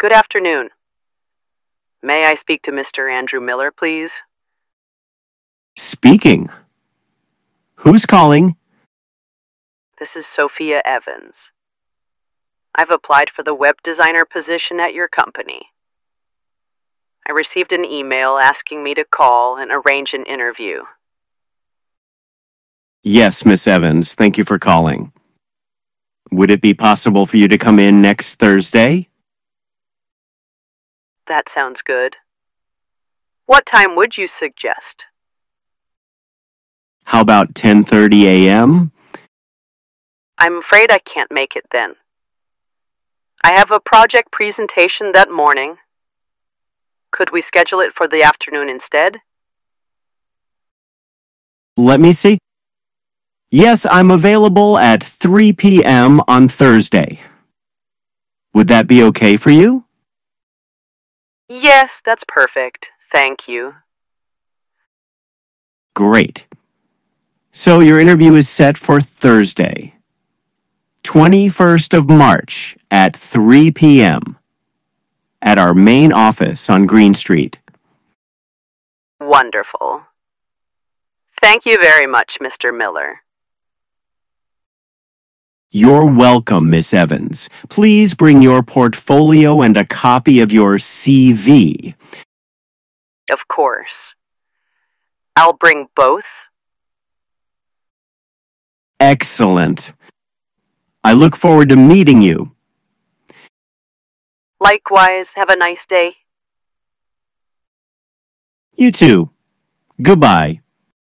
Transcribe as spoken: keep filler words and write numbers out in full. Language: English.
Good afternoon. May I speak to Mister Andrew Miller, please? Speaking. Who's calling? This is Sophia Evans. I've applied for the web designer position at your company. I received an email asking me to call and arrange an interview. Yes, Miss Evans. Thank you for calling. Would it be possible for you to come in next Thursday? That sounds good. What time would you suggest? How about ten thirty a.m.? I'm afraid I can't make it then. I have a project presentation that morning. Could we schedule it for the afternoon instead? Let me see. Yes, I'm available at three p.m. on Thursday. Would that be okay for you? Yes, that's perfect. Thank you. Great. So your interview is set for Thursday, twenty-first of March at three p.m. at our main office on Green Street. Wonderful. Thank you very much, Mister Miller. You're welcome, Miss Evans. Please bring your portfolio and a copy of your C V. Of course. I'll bring both. Excellent. I look forward to meeting you. Likewise, have a nice day. You too. Goodbye.